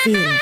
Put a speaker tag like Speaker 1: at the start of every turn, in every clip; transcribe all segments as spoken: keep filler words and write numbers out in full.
Speaker 1: فیلم.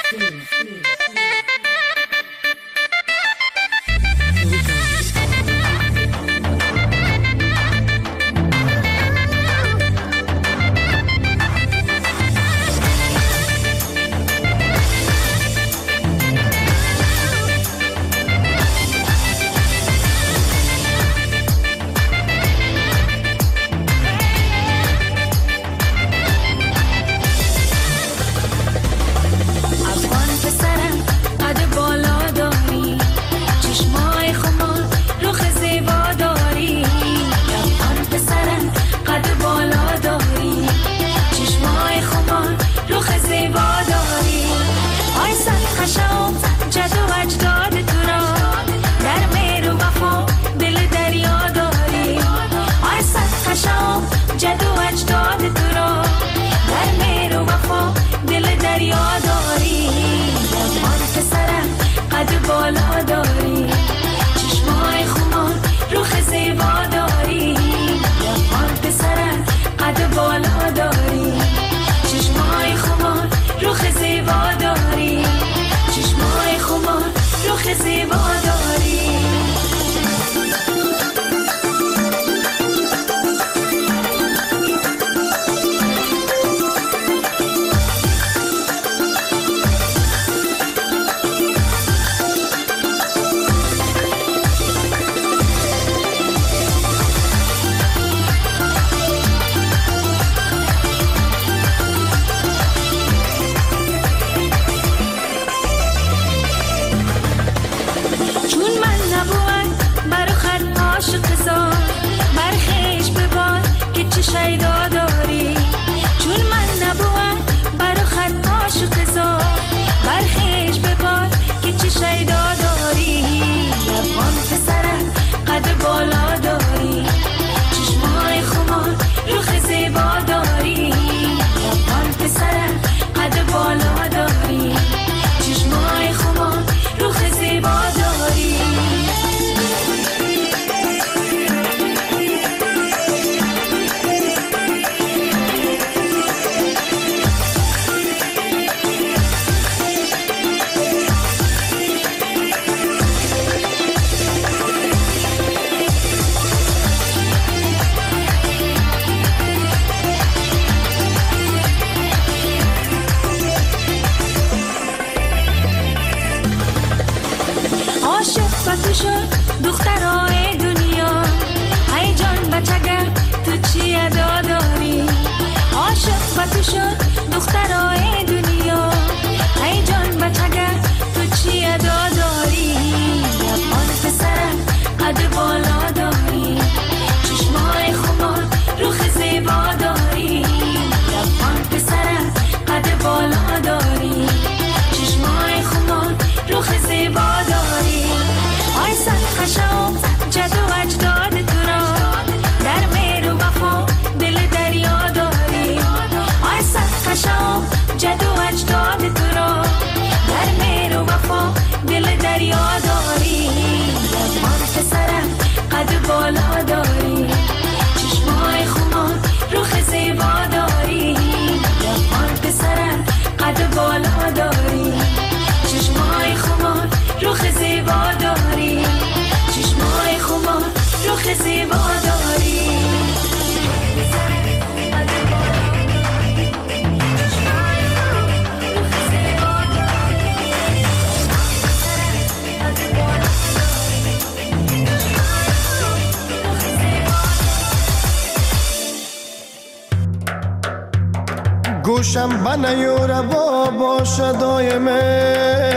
Speaker 2: گوشم بنیوره با باشه دایمه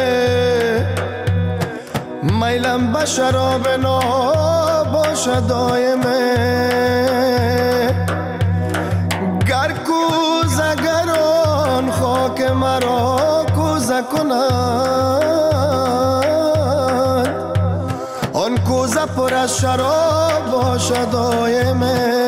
Speaker 2: میلم به شراب نا باشه دایمه گر کوزه گران خاک مرا کوزه کنند آن کوزه پر از شراب باشه دایمه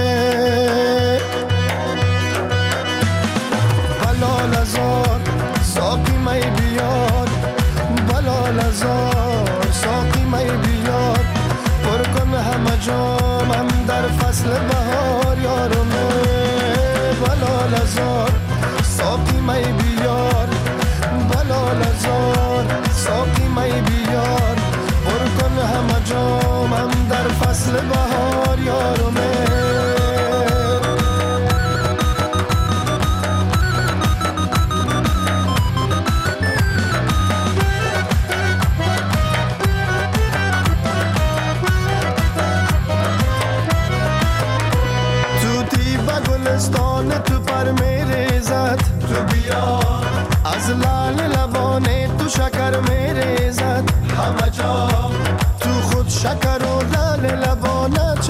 Speaker 2: ساقی می بیار بلال هزار ساقی می بیار پر کن همه جامم در فصل بهار یارمه بلال هزار ساقی می بیار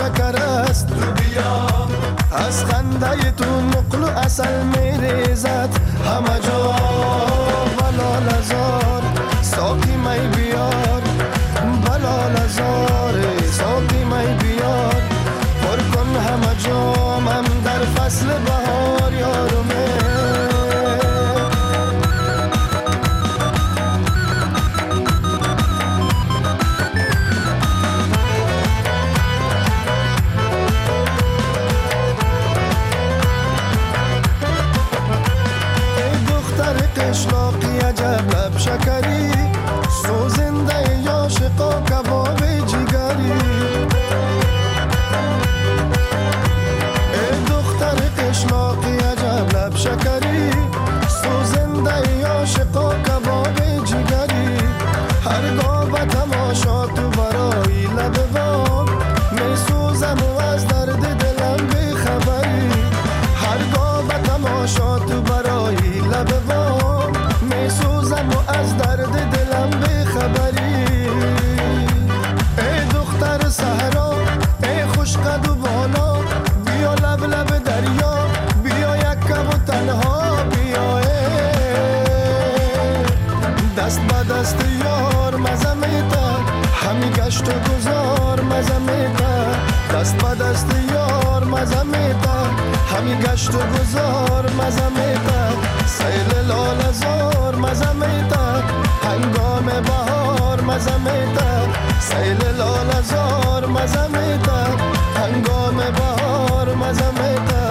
Speaker 2: شکر است از خنده تو نقل و اصل میریزد همه جا بلال هزار ساقی می بیار بلال هزار ساقی می بیار پر کن همه جامم در فصل بهار یارمه اشلاقی عجب لب شکری سوزنده عاشقا کباب جگری ای دختر اشلاقی عجب لب شکری سوزنده عاشقا کباب جگری هرگاه به تماشا تو برای لب وام می سوزم و از درد دلم بی خبری هرگاه به تماشا تو برای لب وام می سوزم و از درد دلم بی خبری ای دختر صحرا ای خوش قد و بالا بیا لب لب دریا بیا یک کم و تنها بیا دست به دست یار مزه میده همی گشت و گذار مزه میده دست به دست یار مزه میده همی گشت و گذار مزه میده سیل لال هزار مزه میده هنگام بهار مزه میده سیل لال هزار مزه میده هنگام بهار مزه میده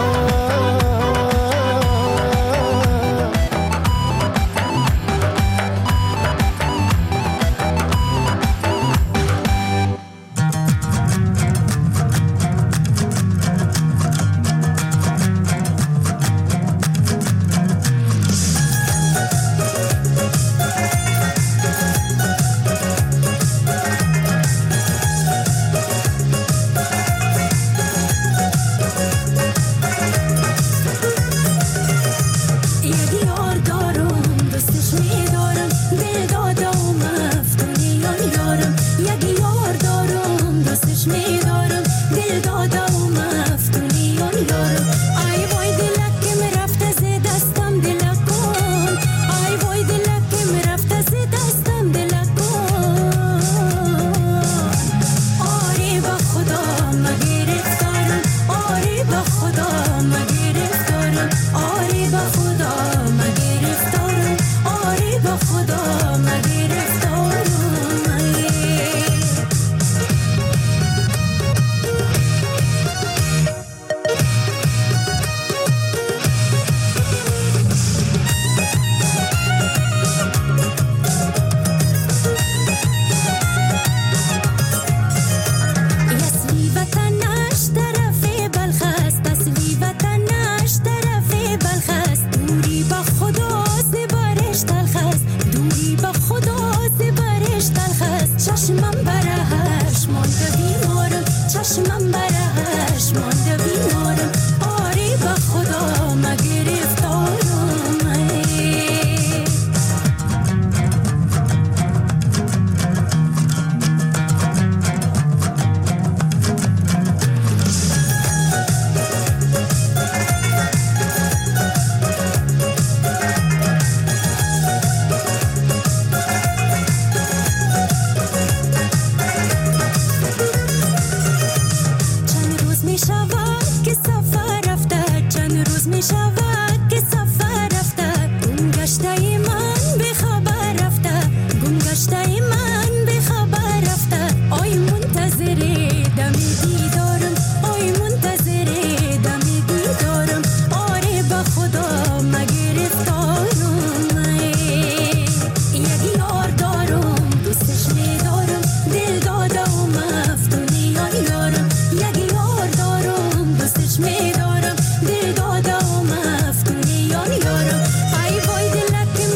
Speaker 1: میدارم دل دادم مفتونی یار یارم ای وای دلک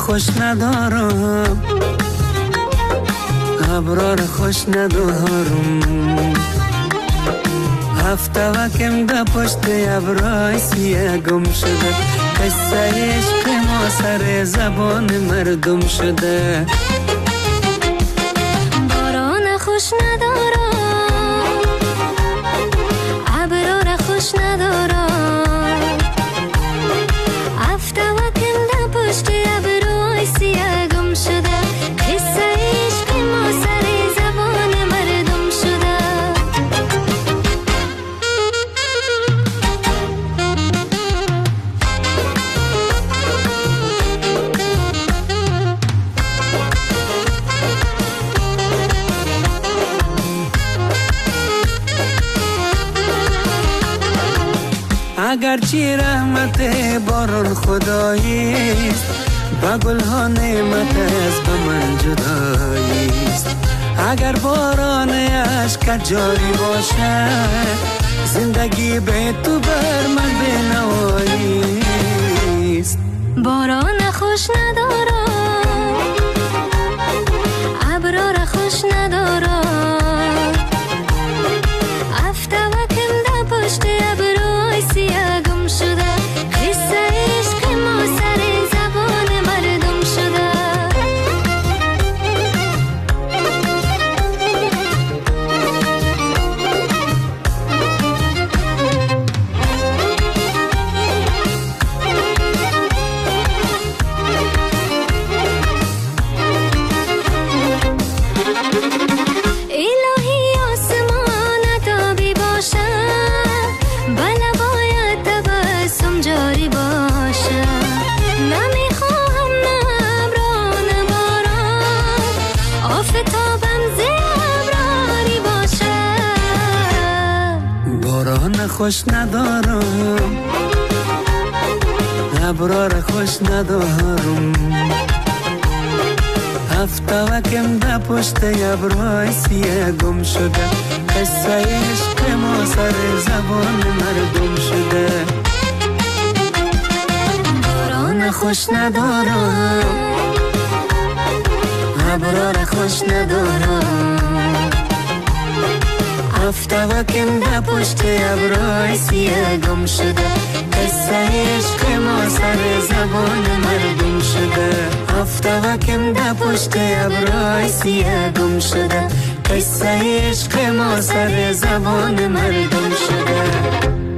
Speaker 1: خوش ندارم، ابرار خوش ندارم. هفته وکم ده پشت ابرای سیه گم شده، قصه عشق ما سر زبان مردم شده.
Speaker 3: باران خوش ندارم، ابرار خوش ندارم. هفته وکم ده پشت ابرای سیه گم شده، قصه عشق ما سر زبان مردم شده.
Speaker 1: اگرچه رحمت باران خداییست، با گلها نعمت از به من جداییست. اگر باران عشق جاری باشه، زندگی به تو بر من بنواییست.
Speaker 3: باران خوش ندارم، ابرار خوش ندارم. هفته وکم ده پشت ابرای سیه گم شده، قصه عشق ما سر زبان مردم شده. الهی آسمان تابی باشه، بله باید تبسم جاری باشه. نمیخواهم نه ابران باران، آفتابم زیبراری باشه.
Speaker 1: باران خوش ندارم، ابرار خوش ندارم. هفته وکم ده پشت ابرای سیه گم شده، قصه عشق ما سر زبان مردم شده. باران خوش ندارم، ابرار خوش ندارم. هفته وکم ده پشت ابرای سیه گم شده، قصه عشق ما سر زبان مردم شده. هفته وکم ده پشت ابرای سیه گم شده، قصه عشق ما سر زبان مردم شده.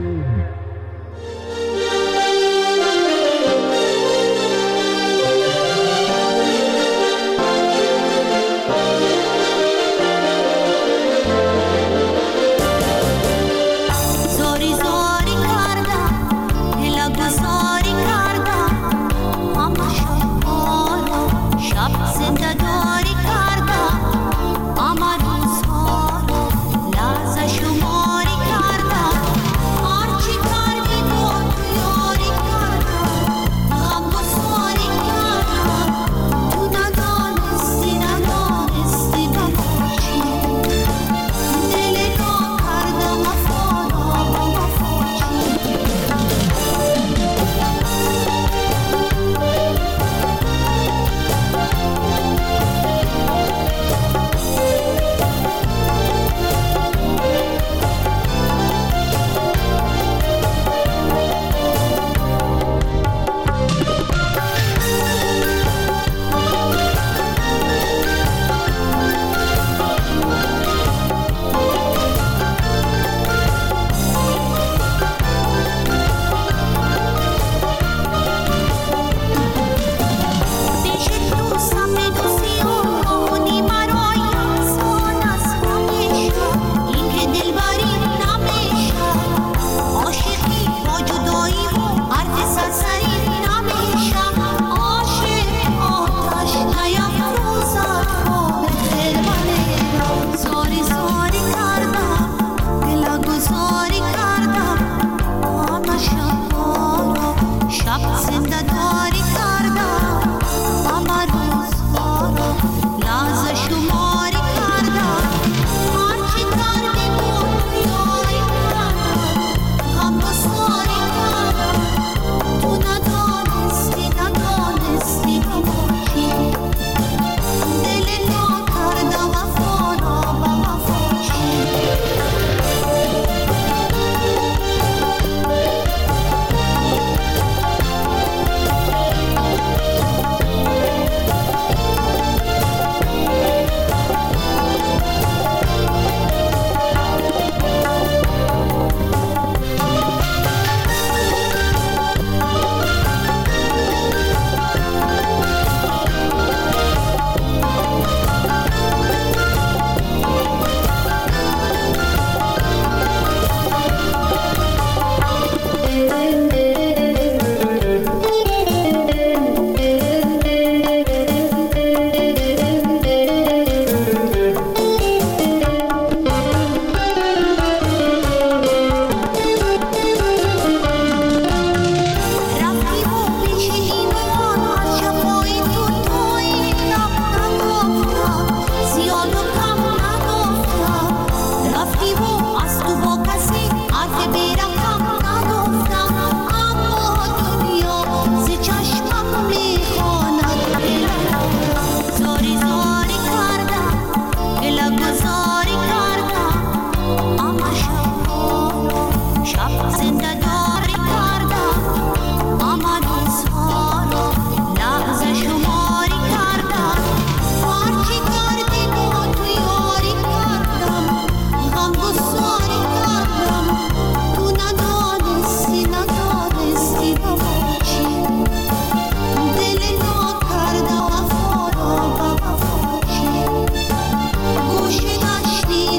Speaker 4: زاری زاری کردم، دلم بزاری کردم. اما شب بارا شب زنده داری کردم. اما روزها رو لحظه شماری کردم.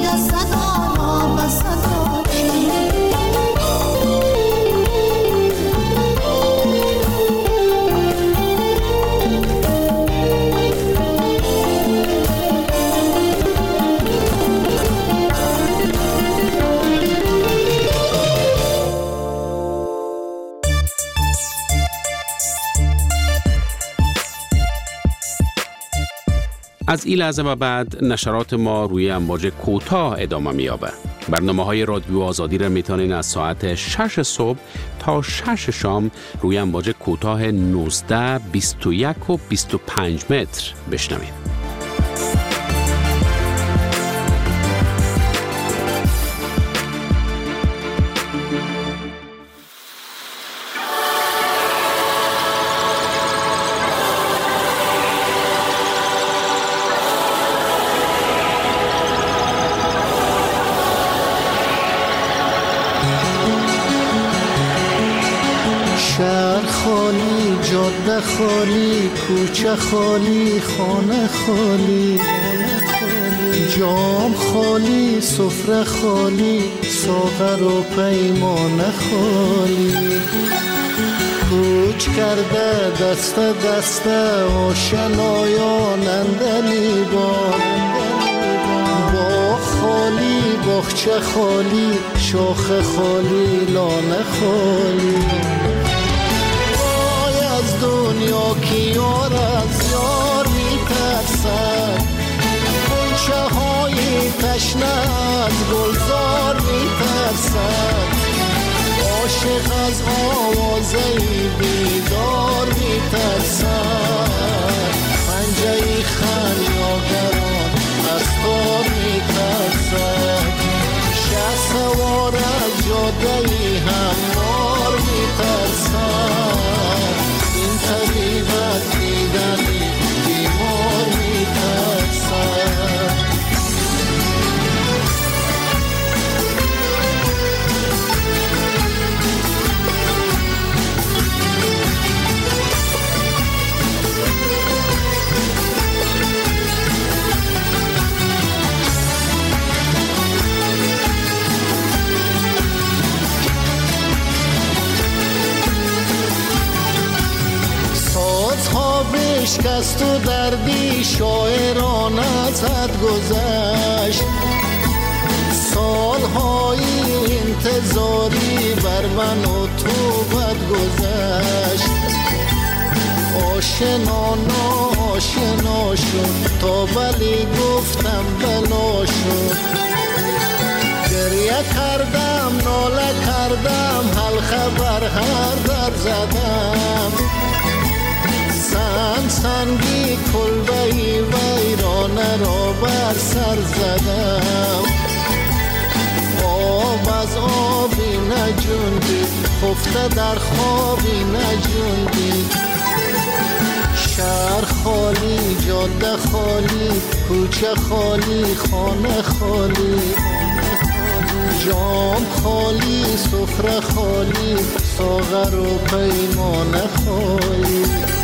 Speaker 4: صدا را به صدا
Speaker 5: از این لحظه و بعد نشرات ما روی امواج کوتاه ادامه می‌یابه. برنامه‌های رادیو آزادی را میتونین از ساعت شش صبح تا شش شام روی امواج کوتاه نوزده، بیست و یک و بیست و پنج متر بشنوید.
Speaker 2: شهر خالی، جاده خالی، کوچه خالی، خانه خالی، جام خالی، سفره خالی، ساغر و پیمانه خالی. کوچ کرده دست دست آشنایان اندلی بار، باغ خالی، باغچه خالی، شاخ خالی، لانه خالی. دنیا کی یار از یار میترسد، غنچه های تشنه از گلزار میترسد، عاشق از آوازه بیدار میترسد، پنجه خمیازگران از تار میترسد، شه سوار از جاده هموار میترسد، طبیب از دیدنی بیمار میترسد. بشکست و دردی شاعران از حد گذشت، سالهای انتظاری بر من و تو بد گذشت، آشنا ناشنا شد تا ولی گفتم بلا شد، گریه کردم ناله کردم حلقه بر هر در زدم، سنگ سنگی کلبهی ویرانه را بر سر زدم، آب از آبی نجوندی خفته در خوابی نجوندی، شهر خالی، جاده خالی، کوچه خالی، خانه خالی، جام خالی، سفره خالی، ساغر و پیمانه خالی.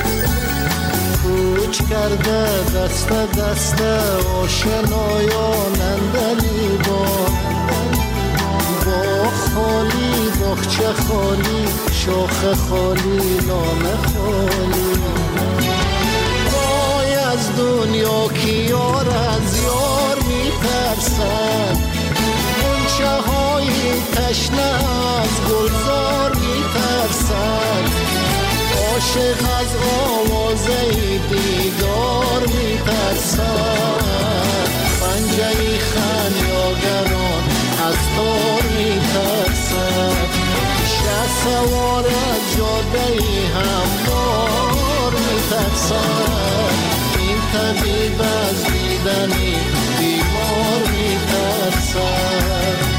Speaker 2: کوچ کرده دست دست آشنایان اندلی بار، باغ خالی، باغچه خالی، شاخ خالی، لانه خالی. وای از دنیا کی یار از یار میترسد، غنچه های تشنه از گلزار میترسد، عاشق از آوازه دیدار میترسد، پنجه خمیازگران از تار میترسد، شه سوار از جاده هموار میترسد، این طبیب از دیدنی بیمار میترسد.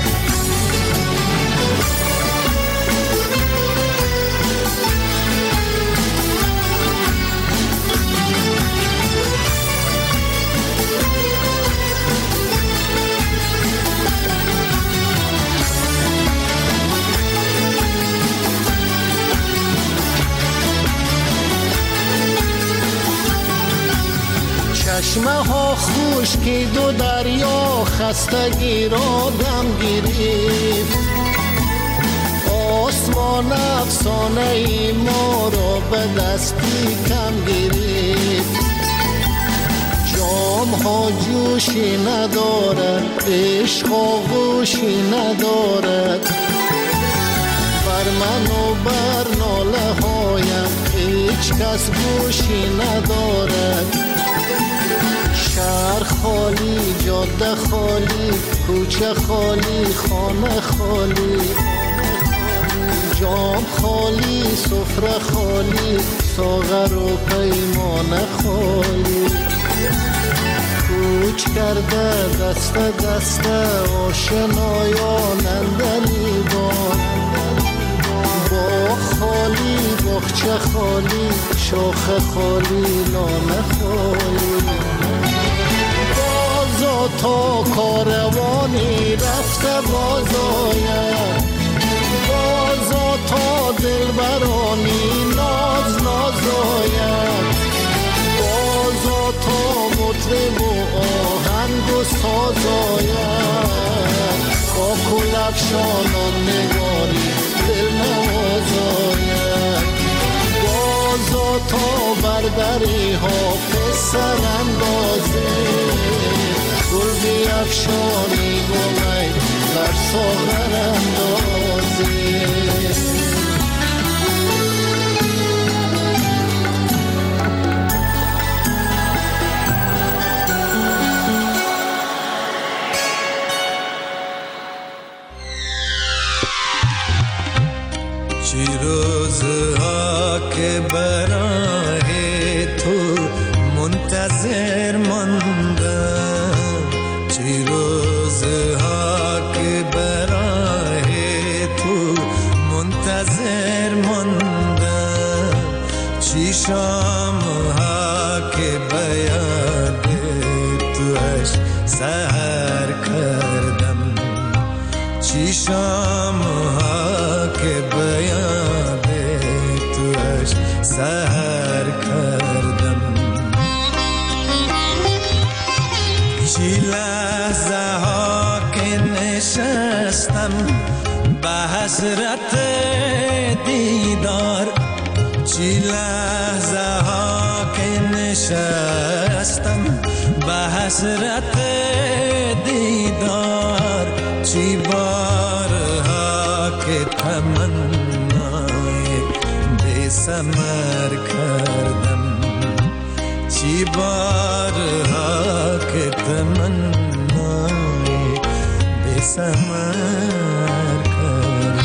Speaker 2: چشمه ها خشکید و دریا خستگی را دم گرفت. آسمان افسانه ای ما را به دستی کم گرفت. جام ها جوشی ندارد، عشق آغوشی ندارد. بر من و بر ناله هایم هیچ کس گوشی ندارد. شهر خالی، جاده خالی، کوچه خالی، خانه خالی. جام خالی، سفره خالی، ساغر و پیمانه خالی. کوچ کرده دست دست آشنایان اندلیبان. باغ خالی، باغچه خالی، شاخه خالی، نامه خالی. بازا تا کاروانی رفته باز آید. بازا تا دلبرانی ناز ناز آید. بازا تا مطرب و آهنگ و ساز آید. با کلفشانان نگاری دل نواز آید. بازا تا بردری حافظ سر اندازه. گل بیفشانی گمی در ساغر اندازه.
Speaker 6: چی روزها که برای تو منتظر ماندم. چی روزها که برای تو منتظر ماندم. چی شامها که به یاد توش سحر کردم. چی شامها که به یاد توش سحر کردم. چی لحظه ها که نشستم به حسرت دیدار. چی لحظه ها که نشستم به حسرت دیدار. چی بارها که تمنای بی ثمر کردم. چی بارها که تمنای بی ثمر کردم.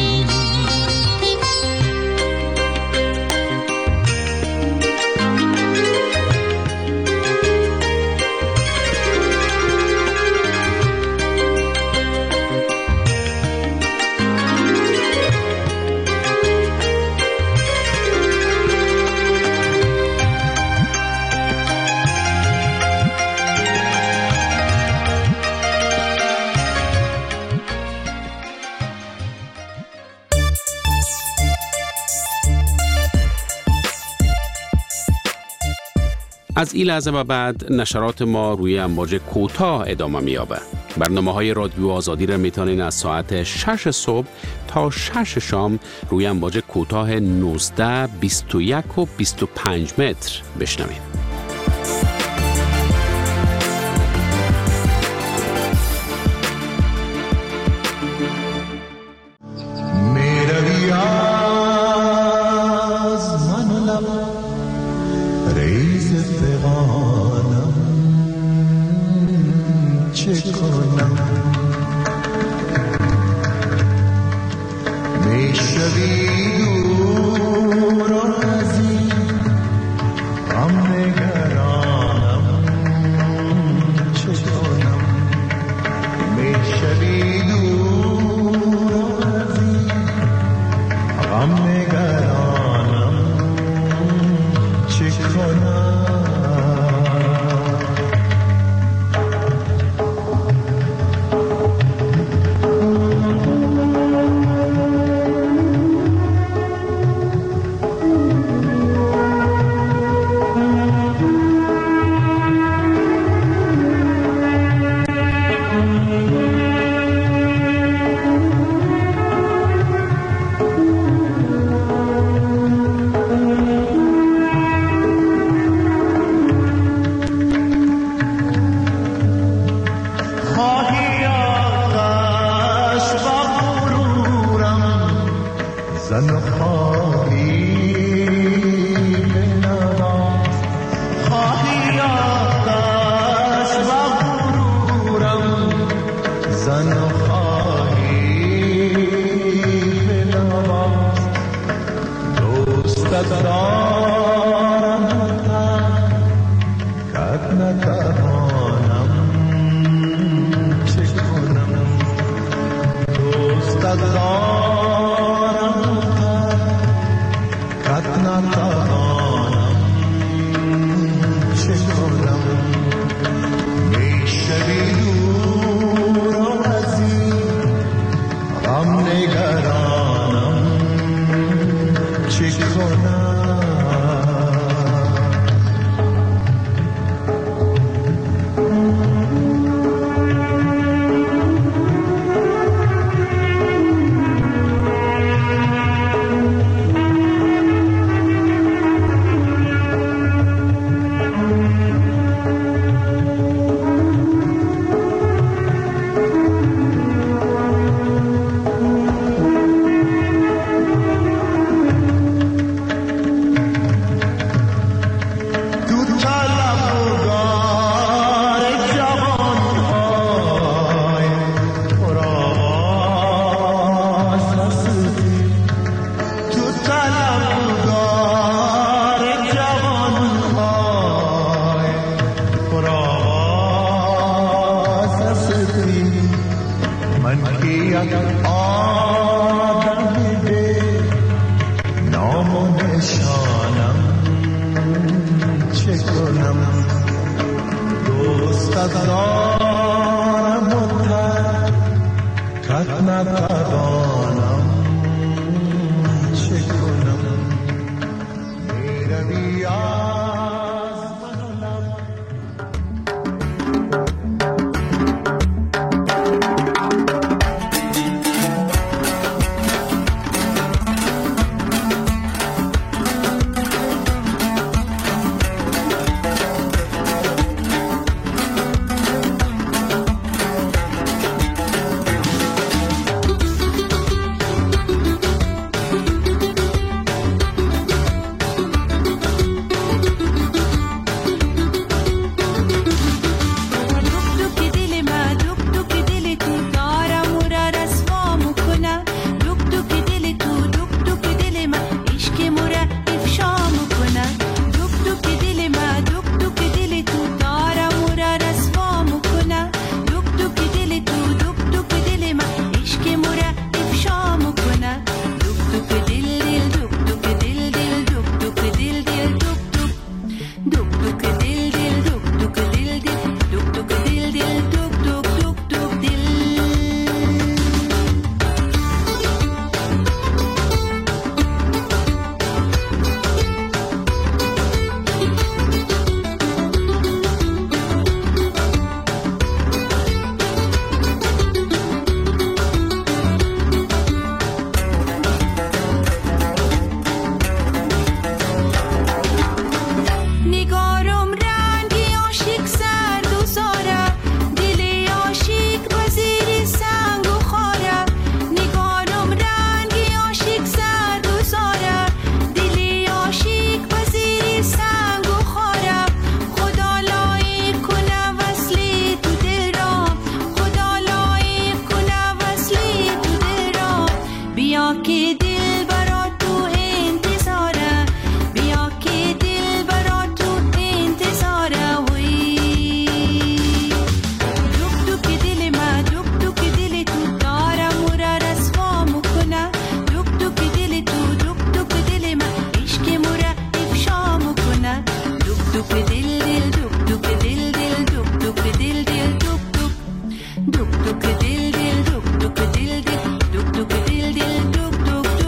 Speaker 5: از این لحظه و بعد نشرات ما روی امواج کوتاه ادامه می‌یابد. برنامه‌های رادیو آزادی را میتونین از ساعت شش صبح تا شش شام روی امواج کوتاه نوزده، بیست و یک و بیست و پنج متر بشنوید.
Speaker 6: زن و خواهی بنواز، خواهی آتش و غرورم، زن و خواهی بنواز. دوستت دارم کت نتوانم، چه کنم؟ دوستت دارم کت نتوانم، چه کنم؟ میشوی دور و عزیز، غم نگرانم، چه کنم؟
Speaker 7: Duk duk dil dil duk duk dil dil duk duk dil dil duk duk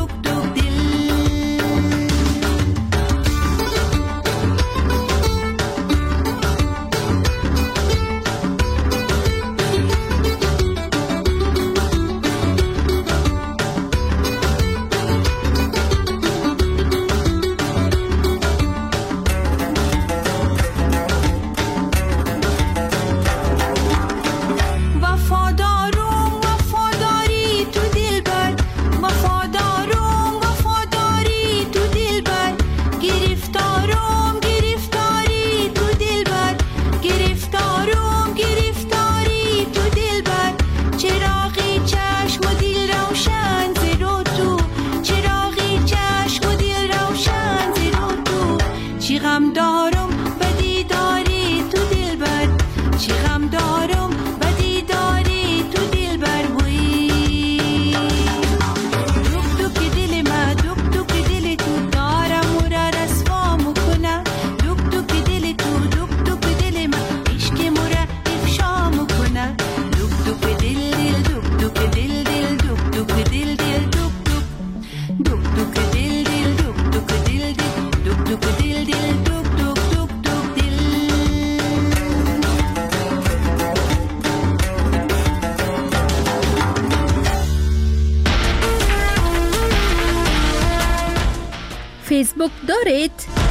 Speaker 7: فیسبوک دارید؟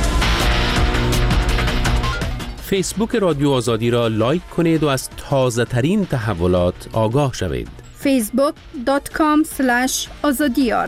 Speaker 5: فیسبوک رادیو آزادی را لایک کنید و از تازه ترین تحولات آگاه شوید.
Speaker 7: فیسبوک دات کام اسلش آزادیار.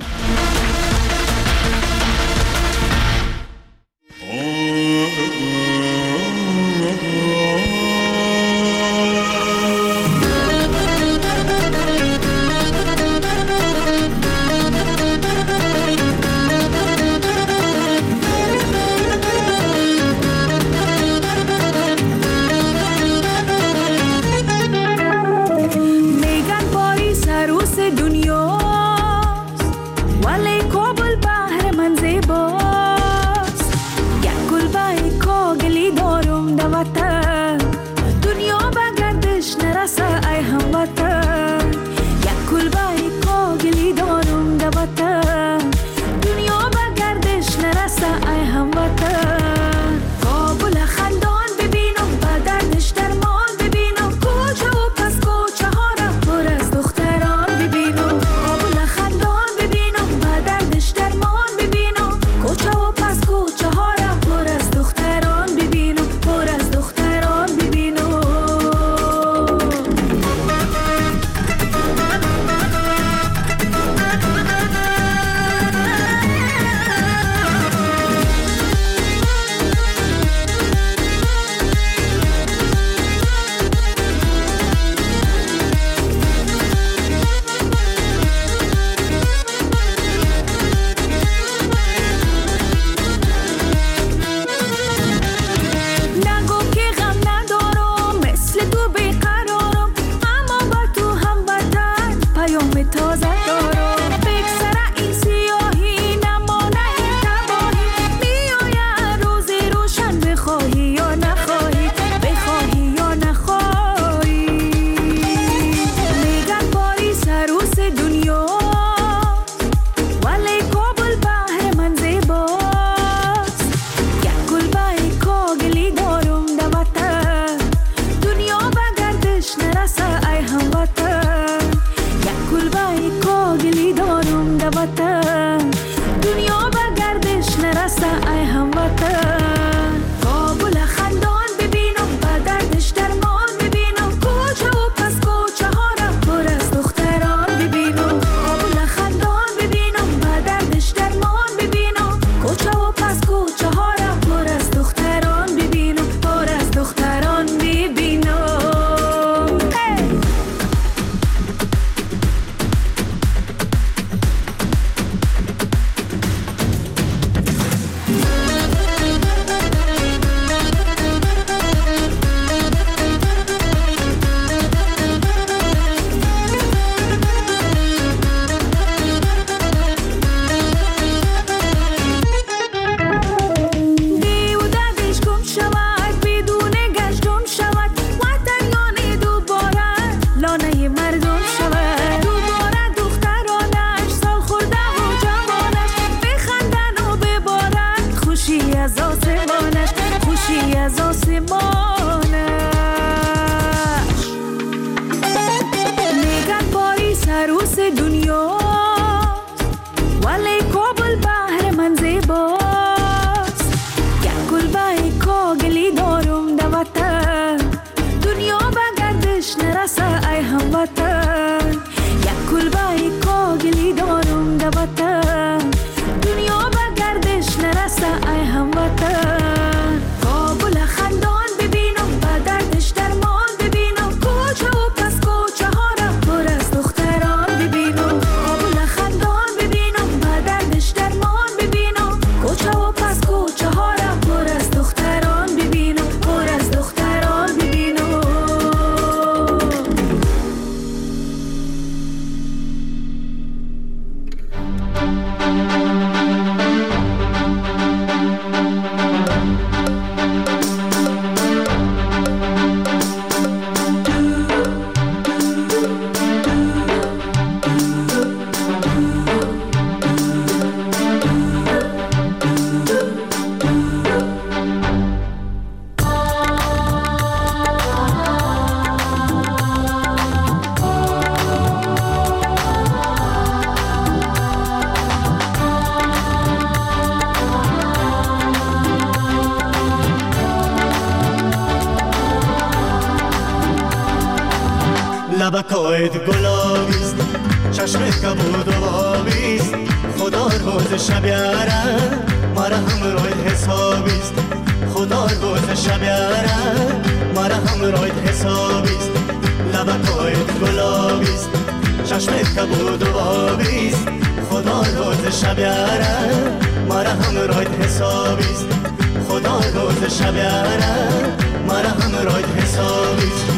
Speaker 2: گلابیست، چشم کبود و آبیست، خدا روز شب یاره مرا همراهت حسابیست، خدا روز شب یاره مرا همراهت حسابیست، لبکایت گلابیست، چشم کبود و آبیست، خدا روز شب یاره مرا همراهت حسابیست، خدا روز شب یاره مرا همراهت حسابیست.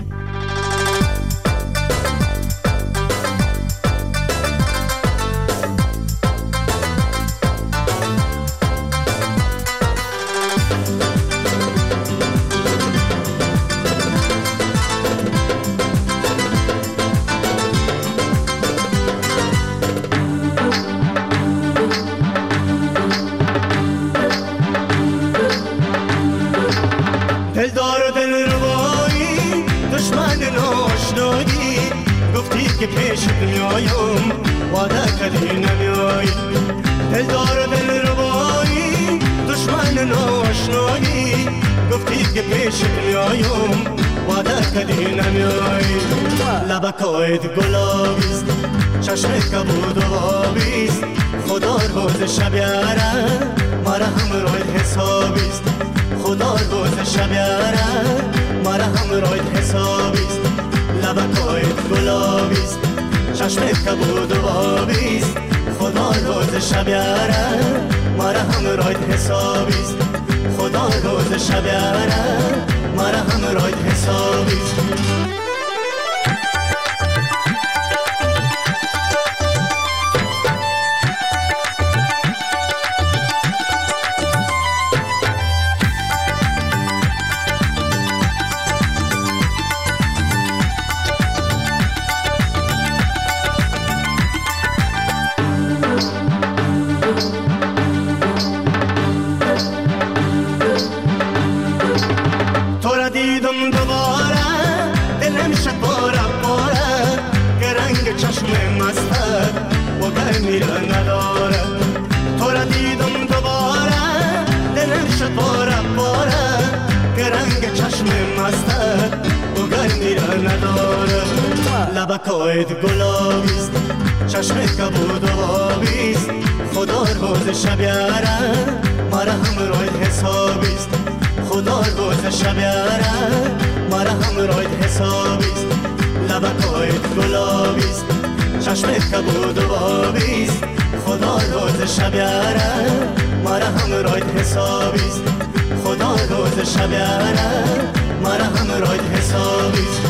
Speaker 2: که پیش میایم وعده کردی نمیایی، دلدار دل ربایی دشمن ناشنایی، گفتی که پیش میایم وعده کردی نمیایی، لبکایت گلابیست، چشم کبود و آبیست، خدا روز شب یاره مرا همراهت حسابیست، خدا روز شب یاره مرا همراهت حسابیست، لبکایت گلابیست، چشم کبود و آبیست، خدا روز شب یاره مرا همراهت حسابیست، خدا روز شب یاره مرا همراهت حسابیست. لبکایت گلابیست، چشم کبود و آبیست، خدا روز شب یاره مرا همراهت حسابیست، خدا روز شب یاره مرا همراهت حسابیست، لبکایت گلابیست، چشم کبود و آبیست، خدا روز شب یاره مرا همراهت حسابیست، خدا روز شب یاره مرا همراهت حسابیست.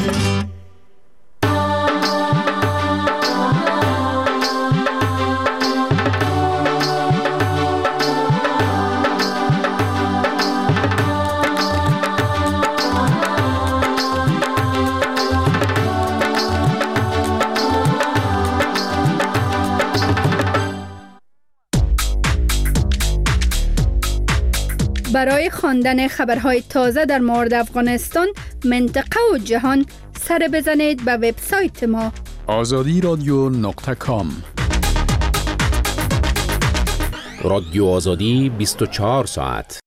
Speaker 7: برای خواندن خبرهای تازه در مورد افغانستان، منطقه و جهان، سر بزنید به وبسایت ما
Speaker 8: آزادی رادیو نقطه کام.
Speaker 5: رادیو آزادی بیست و چهار ساعت.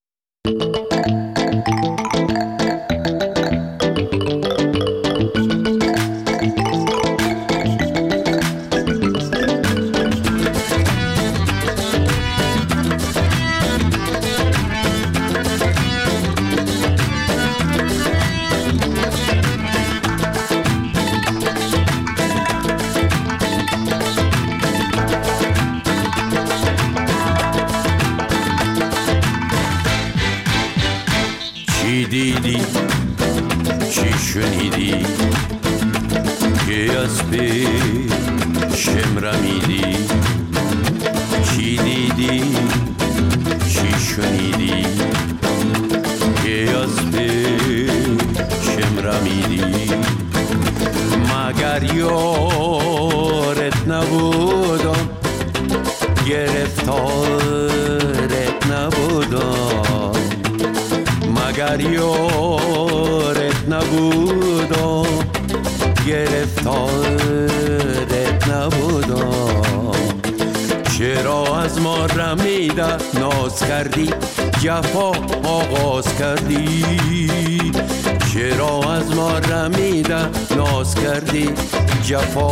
Speaker 9: دیدی چی شنیدی که از پیشم رمیدی، چی دیدی چی شنیدی که از پیشم رمیدی، مگر یارت نبودم گرفتارت نبودم، مگر یارت نبودم گرفتارت نبودم، چرا از ما رمیده ناز کردی جفا آغاز کردی چرا از ما رمیده ناز کردی جفا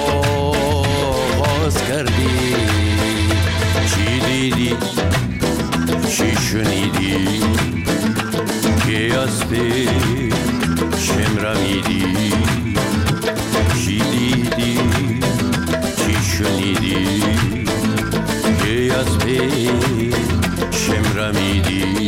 Speaker 9: آغاز کردی چی دیدی چی شنیدی که از پیشم رمیدی چی دیدی چی شنیدی که از پیشم رمیدی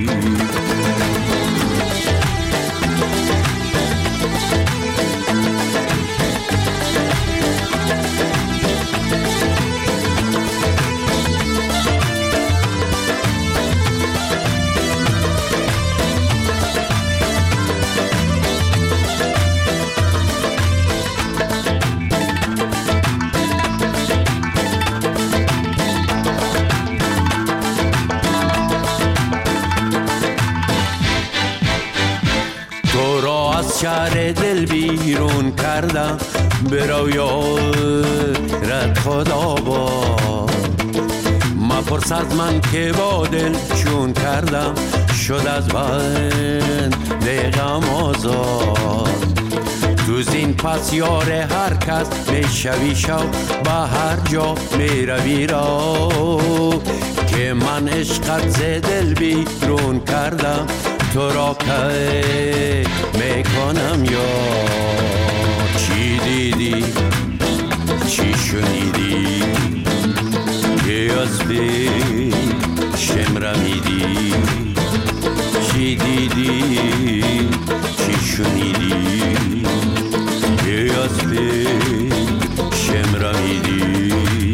Speaker 9: شهر دل بیرون کردم برو یارت خدا با مپرس از من که با دل چون کردم شد از بند غم آزاد تو زین پس یار هر کس میشوی شو به هر جا میروی را که من عشقت ز دل بیرون کردم تو را که میکنم یا چی دیدی چی شنیدی که از پیشم رمیدی چی دیدی چی شنیدی که از پیشم رمیدی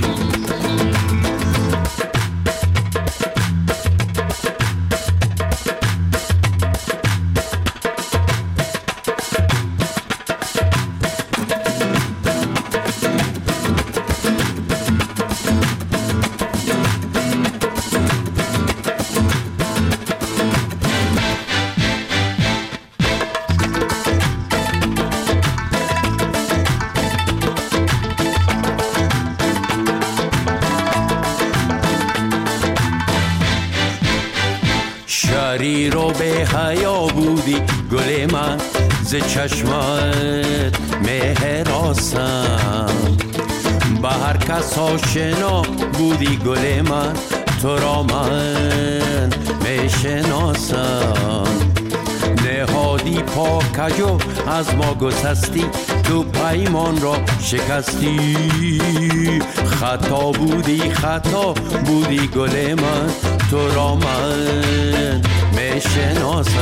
Speaker 9: شریر و به حیا بودی گل من ز چشمت مهراسم به هر کس آشنا بودی گل من تو را من میشناسم نهادی پاکجو از ما گسستی تو پیمان را شکستی خطا بودی خطا بودی گل من تو را من میشناسم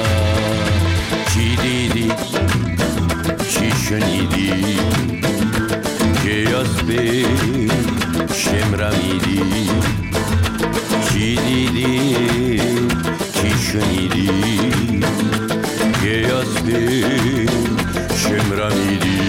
Speaker 9: چی دیدی چی شنیدی که از پیشم رمیدی چی دیدی چی شنیدی که از پیشم رمیدی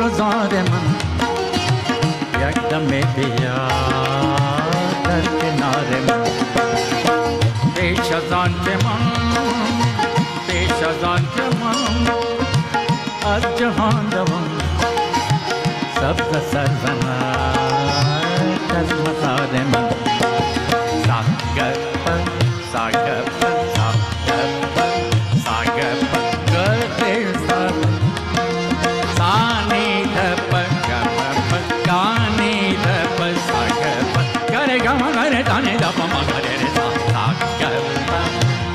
Speaker 10: گلزار من یک دم بیا در کنار من پیش از آن که من پیش از آن که من از جهان دوم سبز سرزند از مزار من ساگر پر ساگر پر ساگر پر ساگر پر گرده سر سانی دپر گپر گانی دپر ساگر پر گره گما گره دانی دپا ما گره ساگر پر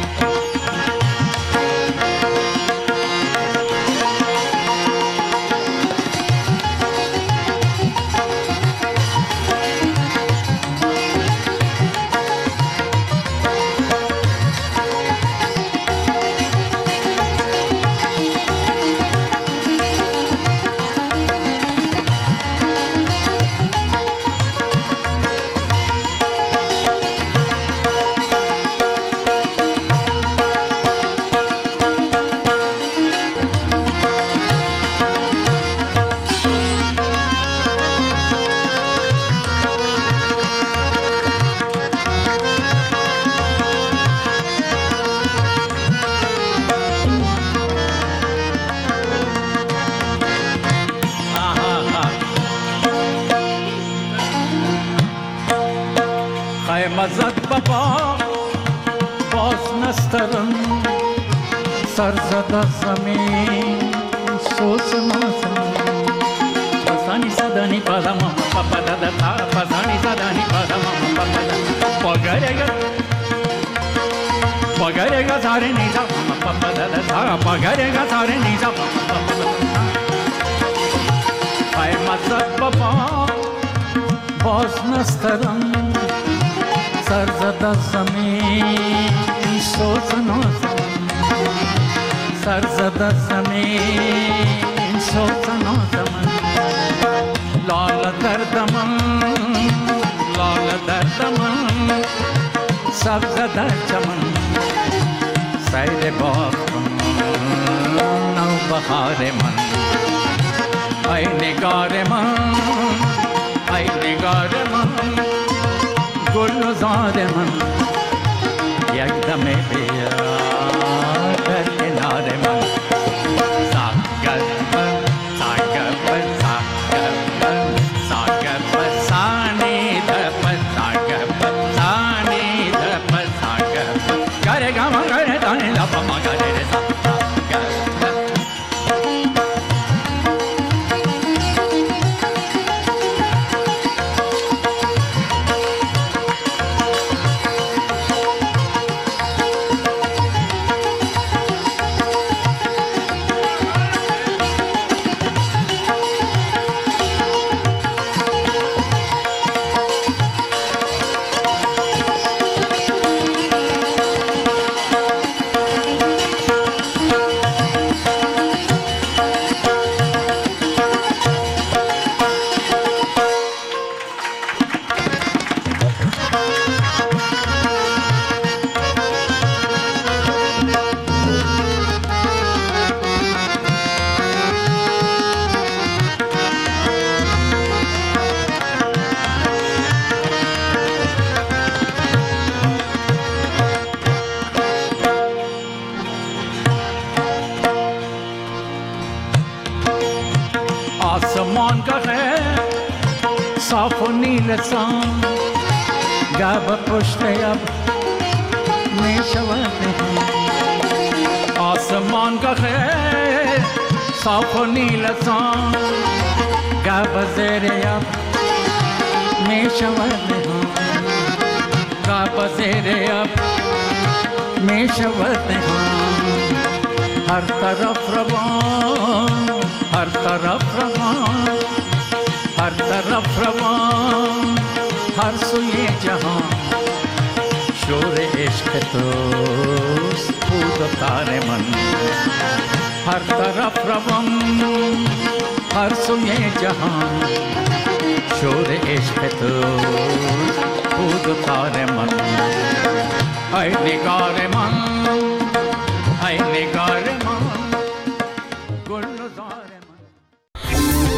Speaker 10: مزد بابا باز نسترم سرزده زمین سوز مازم پسانی صدانی پادم پاپا دادا تا پسانی صدانی پادم پاپا دادا پگرگا پگرگا ساره نیزا پاپا دادا تا پگرگا ساره نیزا پاپا دادا های مزد بابا باز نسترم سرزده زمین سوز نازم سرزده زمین سوز نازم لال دردم لال دردم سبز در چمن سیر باغ نو بهار من ای نگار من ای نگار من گلزار من یک دم بیا در کنار من ساگر پر ساگر پر ساگر پر ساگر پر سانی پر ساگر پر سانی پر ساگر پر گره گما گره دانی لپا ما گره ساگر پر آسمان کا ہے صاف و نیل سان گاب پشت اب میں شواتے ہیں آسمان کا ہے صاف و نیل سان گاب زیر اب میں شواتے ہیں گاب زیر اب میں شواتے ہیں ہر طرف روان ہر طرف روان ہر طرف روان ہر سوئے جہان شور عشق تو پود تارے من ہر طرف روان ہر سوئے جہان شور عشق تو پود تارے من اے نگار من